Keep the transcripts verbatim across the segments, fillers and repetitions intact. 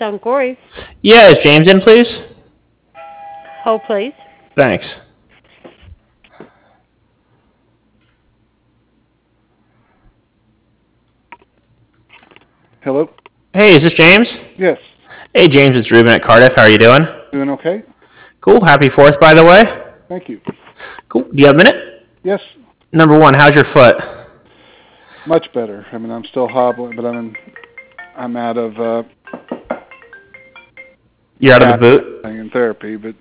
Stone Quarries. Yeah, is James in, please? Hold, please. Thanks. Hello? Hey, is this James? Yes. Hey, James, it's Ruben at Cardiff. How are you doing? Doing okay? Cool. Happy fourth, by the way. Thank you. Cool. Do you have a minute? Yes. Number one, how's your foot? Much better. I mean, I'm still hobbling, but I'm in, I'm out of... Uh, You're out of the boot? In therapy, but...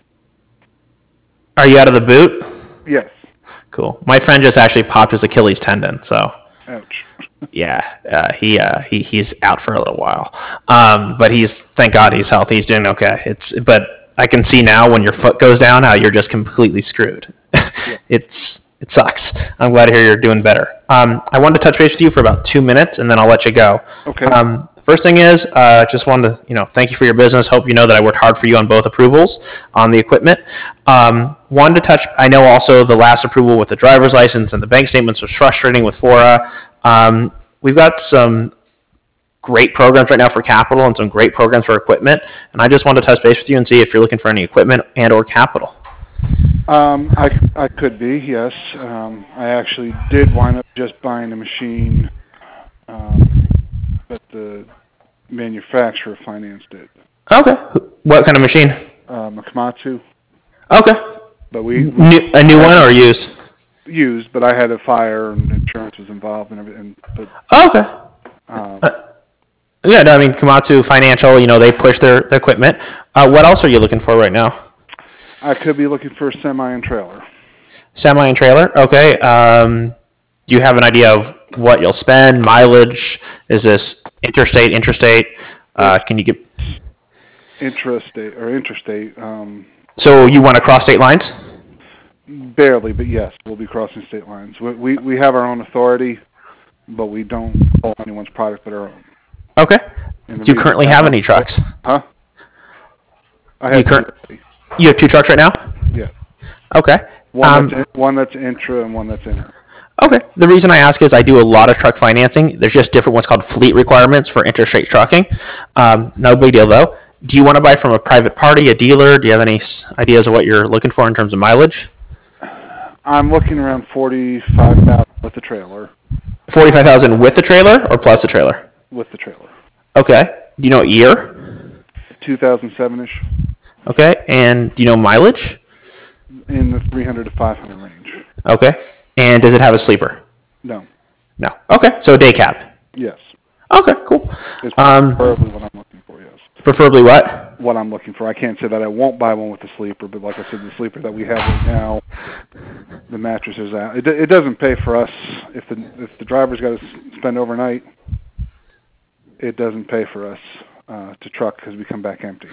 Are you out of the boot? Yes. Cool. My friend just actually popped his Achilles tendon, so... Ouch. Yeah, uh, he uh, he he's out for a little while, um, but he's thank God he's healthy. He's doing okay. It's but I can see now when your foot goes down how you're just completely screwed. Yeah. It's it sucks. I'm glad to hear you're doing better. Um, I wanted to touch base with you for about two minutes, and then I'll let you go. Okay. Um, first thing is, uh, just wanted to you know thank you for your business. Hope you know that I worked hard for you on both approvals on the equipment. Um, wanted to touch. I know also the last approval with the driver's license and the bank statements was frustrating with Fora. Um, we've got some great programs right now for capital and some great programs for equipment, and I just wanted to touch base with you and see if you're looking for any equipment and or capital. Um, I, I could be, yes. Um, I actually did wind up just buying a machine, um, but the manufacturer financed it. Okay. What kind of machine? Um, a Komatsu. Okay. But we, we new, a new one or used? Used, but I had a fire and insurance was involved and everything. But, oh, okay. Um, uh, yeah, no, I mean, Komatsu Financial, you know, they push their, their equipment. Uh, what else are you looking for right now? I could be looking for a semi and trailer. Semi and trailer, okay. Um, do you have an idea of what you'll spend, mileage? Is this interstate, interstate? Uh, can you get... Intrastate, or interstate. Um, so you want to cross state lines? Barely, but yes, we'll be crossing state lines. We, we we have our own authority, but we don't own anyone's product but our own. Okay. Do you currently have any trucks? Huh? I have you, cur- you have two trucks right now? Yeah. Okay. One, um, that's in, one that's intra and one that's inter. Okay. The reason I ask is I do a lot of truck financing. There's just different what's called fleet requirements for interstate trucking. Um, no big deal, though. Do you want to buy from a private party, a dealer? Do you have any ideas of what you're looking for in terms of mileage? I'm looking around forty-five thousand with the trailer. Forty-five thousand with the trailer, or plus the trailer? With the trailer. Okay. Do you know what year? Two thousand seven ish. Okay. And do you know mileage? In the three hundred to five hundred range. Okay. And does it have a sleeper? No. No. Okay. So a day cab. Yes. Okay. Cool. It's um, preferably what I'm looking for. Yes. Preferably what? What I'm looking for. I can't say that I won't buy one with the sleeper, but like I said, the sleeper that we have right now, the mattress is out. It, it doesn't pay for us if the if the driver's got to spend overnight. It doesn't pay for us uh, to truck because we come back empty.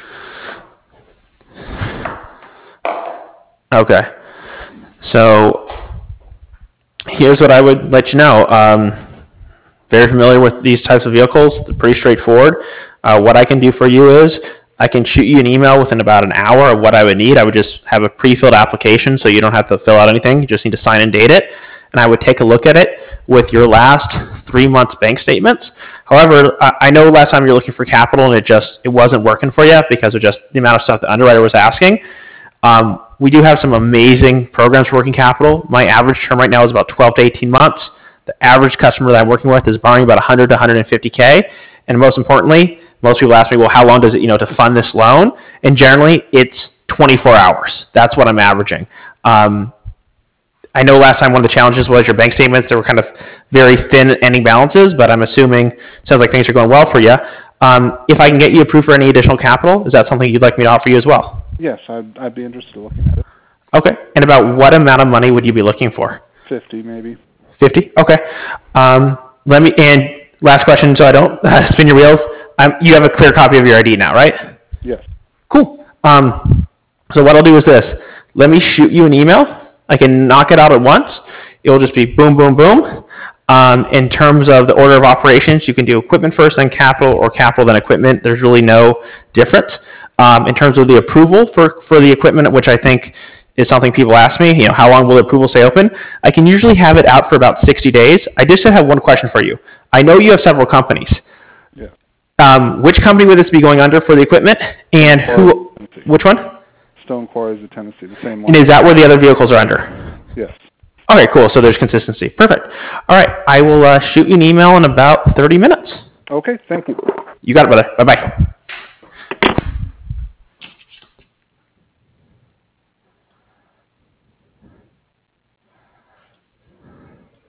Okay. So here's what I would let you know. Um, very familiar with these types of vehicles. They're pretty straightforward. Uh, what I can do for you is I can shoot you an email within about an hour of what I would need. I would just have a pre-filled application, so you don't have to fill out anything. You just need to sign and date it. And I would take a look at it with your last three months bank statements. However, I know last time you were looking for capital and it just it wasn't working for you because of just the amount of stuff the underwriter was asking. Um, we do have some amazing programs for working capital. My average term right now is about twelve to eighteen months. The average customer that I'm working with is borrowing about one hundred to one hundred fifty K. And most importantly, most people ask me, well, how long does it, you know, to fund this loan? And generally, it's twenty-four hours. That's what I'm averaging. Um, I know last time one of the challenges was your bank statements. They were kind of very thin ending balances, but I'm assuming it sounds like things are going well for you. Um, if I can get you approved for any additional capital, is that something you'd like me to offer you as well? Yes, I'd, I'd be interested in looking at it. Okay. And about what amount of money would you be looking for? fifty, maybe. fifty? Okay. Um, let me, and last question so I don't uh, spin your wheels. Um, you have a clear copy of your I D now, right? Yes. Cool. Um, so what I'll do is this. Let me shoot you an email. I can knock it out at once. It'll just be boom, boom, boom. Um, in terms of the order of operations, you can do equipment first, then capital, or capital, then equipment. There's really no difference. Um, in terms of the approval for, for the equipment, which I think is something people ask me, you know, how long will the approval stay open? I can usually have it out for about sixty days. I just have one question for you. I know you have several companies. Yeah. Um, which company would this be going under for the equipment? And who? Tennessee. Which one? Stone Quarries of Tennessee, the same one. And is that where the other vehicles are under? Yes. Okay, cool. So there's consistency. Perfect. All right, I will uh, shoot you an email in about thirty minutes. Okay, thank you. You got it, brother. Bye bye.